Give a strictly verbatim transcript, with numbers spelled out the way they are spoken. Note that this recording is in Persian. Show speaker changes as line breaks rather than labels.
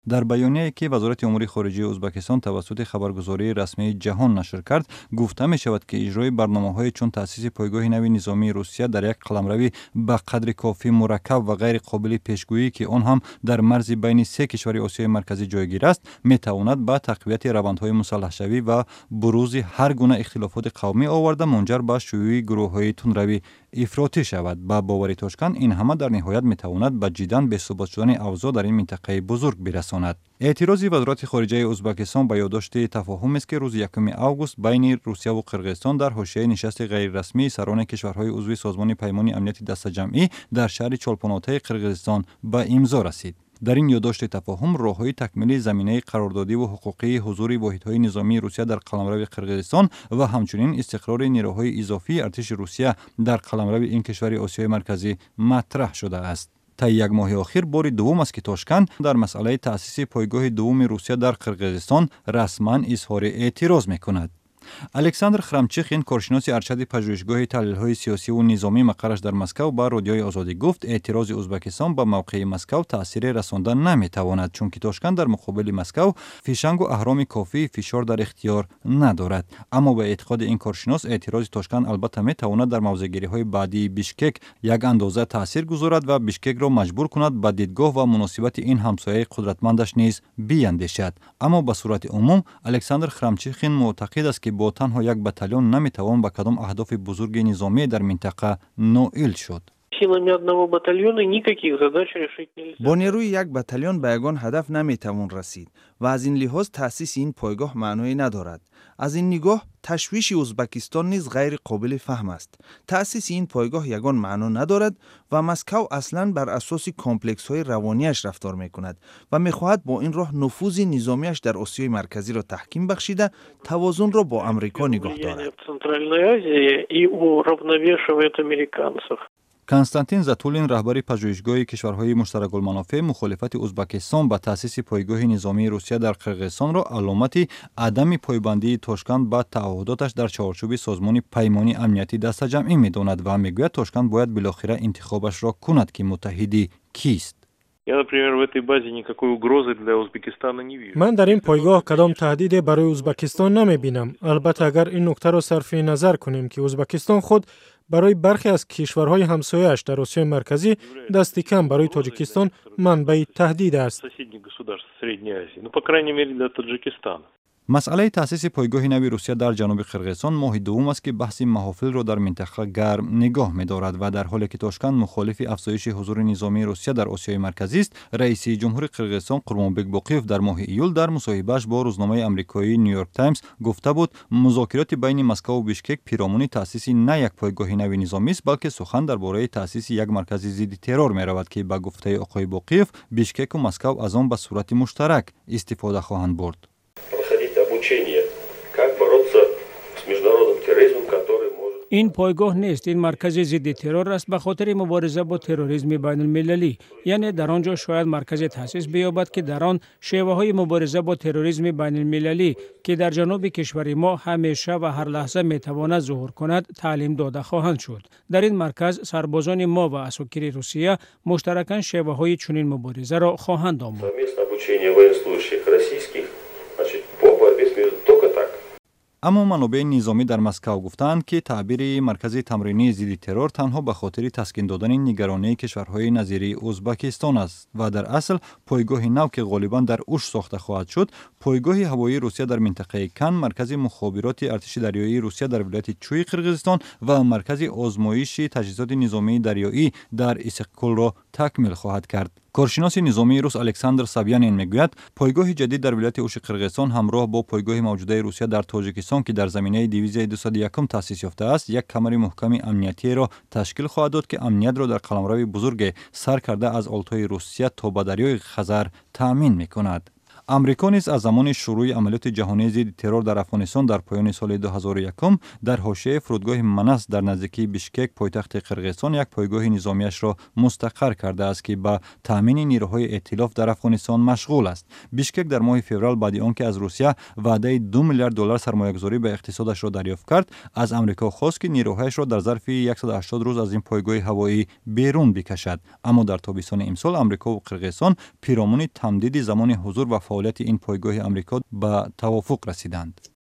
در بیانیه‌ای که وزارت امور خارجه ازبکستان توسط خبرگزاری رسمی جهان نشر کرد، گفته می شود که اجرای برنامه‌های چون تأسیس پایگاه نوی نظامی روسیه در یک قلمروی به قدر کافی مرکب و غیر قابل پیشگویی که آن هم در مرز بین سه کشور آسیای مرکزی جایگیر است، می تواند به تقویت روندهای مسلح شوی و بروز هر گونه اختلافات قومی آورده منجر به شیوع گروه‌های تندروی افراطی شود. با باور تاشکند این همه در نهایت می تواند به جداً بی‌ثبات شدن اوضاع در این منطقه بزرگ برساند. اعتراض وزارت خارجه ازبکستان به یادداشت تفاهم است که روز یکم آگوست بین روسیه و قرقیزستان در حاشیه نشست غیر رسمی سران کشورهای عضو سازمان پیمان امنیت دسته‌جمعی در شهر چولپاناتای قرقیزستان به امضا رسید. در این یادداشت تفاهم راههای تکمیل زمینه قراردادی و حقوقی حضور واحدهای نظامی روسیه در قلمرو قرقیزستان و همچنین استقرار نیروهای اضافی ارتش روسیه در قلمرو این کشور آسیای مرکزی مطرح شده است. تا یک ماه اخیر بار دوم است که تاشکند در مسئله تأسیس پایگاه دوم روسیه در قرقیزستان رسما اظهار اعتراض می‌کند. الکساندر خرامچخین، کارشناس ارشد پژوهشگاه تحلیل‌های سیاسی و نظامی مقرش در مسکو، با رادیوی آزادی گفت اعتراض ازبکستان به موقع مسکو تأثیر رساندن نمی‌تواند، چون که تاشکند در مقابل مسکو فیشنگ و اهرام کافی فشار در اختیار ندارد. اما به اعتقاد این کارشناس اعتراض تاشکند البته می‌تواند در موضع‌گیری‌های بعدی بیشکک یک اندازه تأثیر گذارد و بیشکک را مجبور کند به دیدگاه و مناسبت این همسایه قدرتمندش نیز بیاندیشد. اما به صورت عموم الکساندر خرامچخین معتقد است که با تنها یک بتالون نمیتوان به کدام اهداف بزرگ نظامی در منطقه نائل شد.
با نیروی یک بتالون به یگان هدف نمیتوان رسید و از این لحاظ تأسیس این پایگاه معنی ندارد. از این نگاه تشویش ازبکستان نیز غیر قابل فهم است. تأسیس این پایگاه یگان معنا ندارد و مسکو اصلاً بر اساس کامپلکس های روانیش رفتار میکند و میخواهد با این راه نفوذ نظامیش در آسیای مرکزی را تحکیم بخشیده توازن را با امریکا نگاه دارد.
کنستانتین زاتولین، رهبر پژوهشگاه کشورهای مشترک المنافع، مخالفت ازبکستان به تأسیس پایگاه نظامی روسیه در قرقیزستان را علامت عدم پایبندی تاشکند به تعهداتش در چارچوب سازمان پیمان امنیتی دسته‌جمعی می‌داند و می‌گوید تاشکند باید بالاخره انتخابش را کند که متحدی کیست.
من در این پایگاه کدام تهدید برای ازبکستان نمی‌بینم. البته اگر این نکته را صرف نظر کنیم که ازبکستان خود برای برخی از کشورهای همسایه‌اش در آسیای مرکزی دست کم برای تاجیکستان منبع تهدید است.
مسئله تأسیس پایگاه نوی روسیه در جنوب قرقیزستان ماه دوم است که بحث محافل را در منطقه گرم نگاه می‌دارد و در حالی که تاشکند مخالف افزایش حضور نظامی روسیه در آسیای مرکزی است، رئیس جمهور قرقیزستان قرمانبک باقیف در ماه ایول در مصاحبه‌اش با روزنامه آمریکایی نیویورک تایمز گفته بود مذاکرات بین مسکو و بیشکک پیرامون تأسیس نه یک پایگاه نوی نظامی است، بلکه سخن درباره تأسیس یک مرکز ضد ترور می‌رود که به گفته آقای باقیف بیشکک و مسکو از آن به صورت مشترک استفاده خواهند برد.
این پایگاه نیست، این مرکز ضد ترور است به خاطر مبارزه با تروریسم بین المللی. یعنی در آنجا شاید مرکز تأسیس بیابد که در آن شیوه های مبارزه با تروریسم بین المللی که در جنوب کشور ما همیشه و هر لحظه میتواند ظهور کند تعلیم داده خواهند شد. در این مرکز سربازان ما و اساکیر روسیه مشترکاً شیوه های چنین مبارزه را خواهند آموخت.
اما منابع نظامی در مسکو گفتند که تعبیر مرکز تمرینی ضد ترور تنها به خاطر تسکین دادن نگرانی کشورهای نظیری ازبکستان است و در اصل پایگاه نو که غالبا در اوش ساخته خواهد شد، پایگاه هوایی روسیه در منطقه کن، مرکز مخابرات ارتش دریایی روسیه در ولایت چوی قرقیزستان و مرکز آزمایش تجهیزات نظامی دریایی در اسکول را تکمیل خواهد کرد. کارشناس نظامی روس الکساندر سابیانین میگوید پایگاه جدید در ولایت اوش قرقیزستان همراه با پایگاه موجوده روسیه در تاجیکستان که در زمینه دیویژن دویست و یک تأسیس یافته است، یک کمر محکم امنیتی را تشکیل خواهد داد که امنیت را در قلمرو بزرگ سر کرده از آلتای روسیه تا به دریای خزر تأمین میکند. امریکا نیز از زمان شروع عملیات جهانی ضد ترور در افغانستان در پایان سال دو هزار و یک در حاشیه فرودگاه مناس در نزدیکی بیشکک پایتخت قرقیزستان یک پایگاه نظامیش را مستقر کرده است که به تامین نیروهای ائتلاف در افغانستان مشغول است. بیشکک در ماه فوریه بعد از آنکه از روسیه وعده دو میلیارد دلار سرمایه‌گذاری به اقتصادش را دریافت کرد، از امریکا خواست که نیروهایش را در ظرف صد و هشتاد روز از این پایگاه هوایی بیرون بکشد. اما در تابستان امسال امریکا و قرقیزستان پیرامون تمدید زمان حضور و فعالیت این پایگاه امریکا به توافق رسیدند.